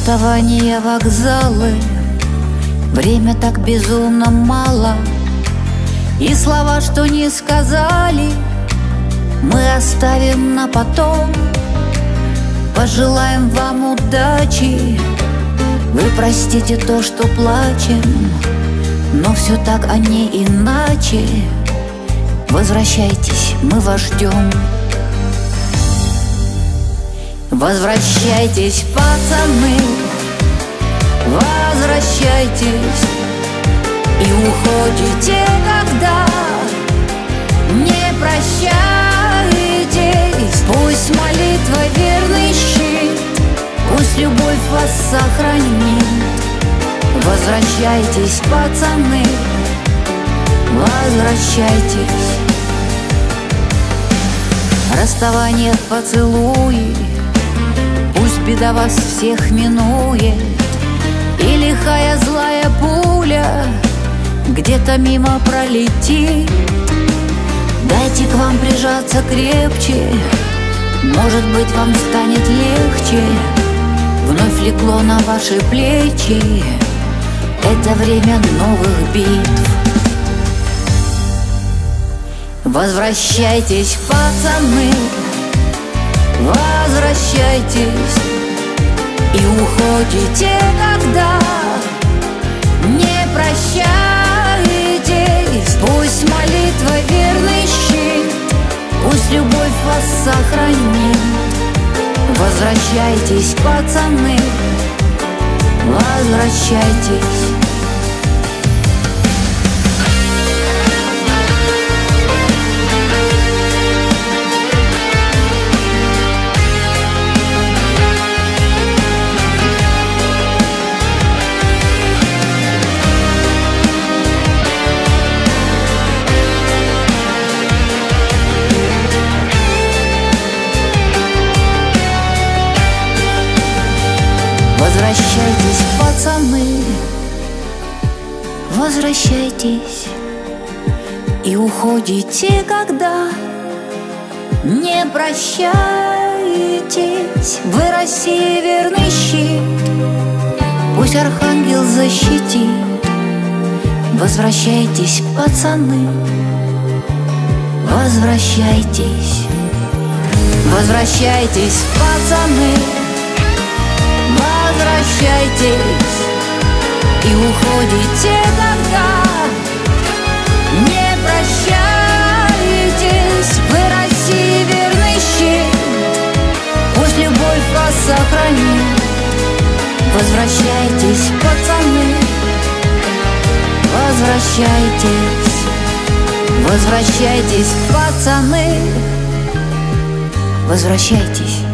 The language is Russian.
Расставания, вокзалы, время так безумно мало, и слова, что не сказали, мы оставим на потом. Пожелаем вам удачи, вы простите то, что плачем, но все так, а не иначе. Возвращайтесь, мы вас ждем. Возвращайтесь, пацаны, возвращайтесь, и уходите, когда не прощаетесь. Пусть молитва верный щит, пусть любовь вас сохранит. Возвращайтесь, пацаны, возвращайтесь. Расставание, поцелуи, пусть беда вас всех минует, и лихая злая пуля где-то мимо пролетит. Дайте к вам прижаться крепче, может быть, вам станет легче. Вновь легло на ваши плечи это время новых битв. Возвращайтесь, пацаны, возвращайтесь, и уходите, когда не прощаетесь. Пусть молитва верный щит, пусть любовь вас сохранит. Возвращайтесь, пацаны, возвращайтесь. Возвращайтесь, пацаны, возвращайтесь, и уходите, когда не прощаетесь. Вы России верный щит, пусть архангел защитит. Возвращайтесь, пацаны, возвращайтесь. Возвращайтесь, пацаны, возвращайтесь, и уходите, когда не прощаетесь. Вы России верный щит, пусть любовь вас сохранит. Возвращайтесь, пацаны, возвращайтесь. Возвращайтесь, пацаны, возвращайтесь.